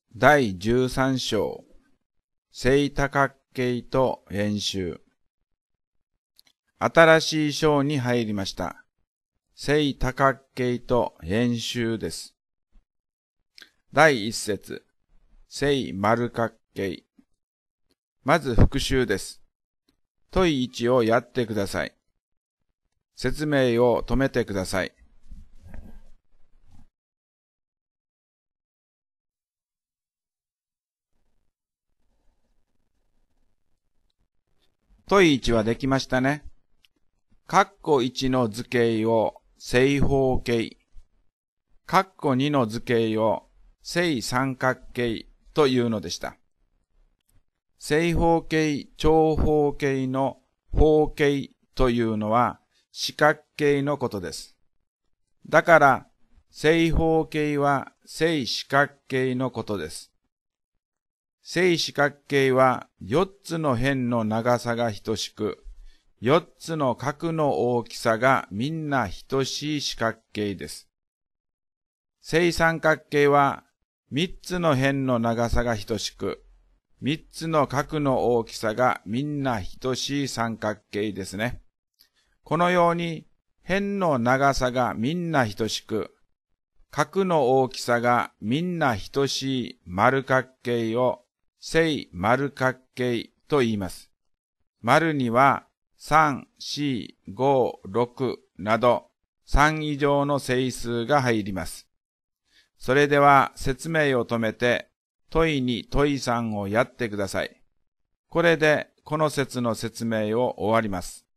第13章正多角形と円周。新しい章に入りました。正多角形と円周です。第1節正丸角形。まず復習です。問1をやってください。説明を止めてください。問1はできましたね。括弧1の図形を正方形、括弧2の図形を正三角形というのでした。正方形、長方形の方形というのは四角形のことです。だから、正方形は正四角形のことです。正四角形は4つの辺の長さが等しく、4つの角の大きさがみんな等しい四角形です。正三角形は3つの辺の長さが等しく、3つの角の大きさがみんな等しい三角形ですね。このように辺の長さがみんな等しく、角の大きさがみんな等しい丸角形を正丸角形と言います。丸には3、4、5、6など3以上の整数が入ります。それでは説明を止めて問2、問3をやってください。これでこの節の説明を終わります。